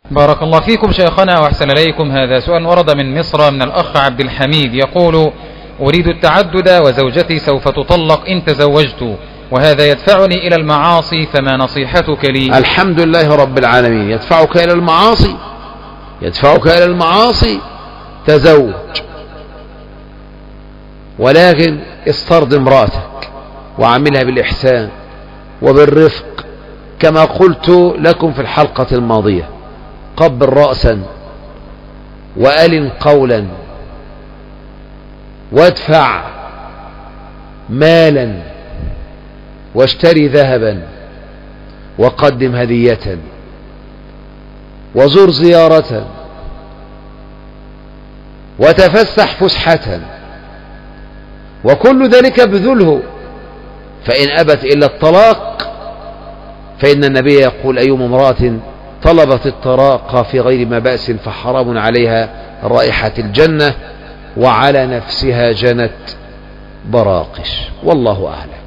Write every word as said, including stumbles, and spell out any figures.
بارك الله فيكم شيخنا وأحسن إليكم. هذا سؤال ورد من مصر من الأخ عبد الحميد يقول: أريد التعدد وزوجتي سوف تطلق إن تزوجت، وهذا يدفعني إلى المعاصي، فما نصيحتك لي؟ الحمد لله رب العالمين. يدفعك إلى المعاصي يدفعك إلى المعاصي تزوج، ولكن استرض امرأتك وعاملها بالإحسان وبالرفق كما قلت لكم في الحلقة الماضية. قبل رأسا وألن قولا وادفع مالا واشتري ذهبا وقدم هدية وزر زيارة وتفسح فسحة، وكل ذلك بذله. فإن أبت إلا الطلاق فإن النبي يقول: أيما امرأة طلبت الطلاق في غير ما بأس فحرام عليها رائحة الجنة وعلى نفسها جنت براقش. والله أعلم.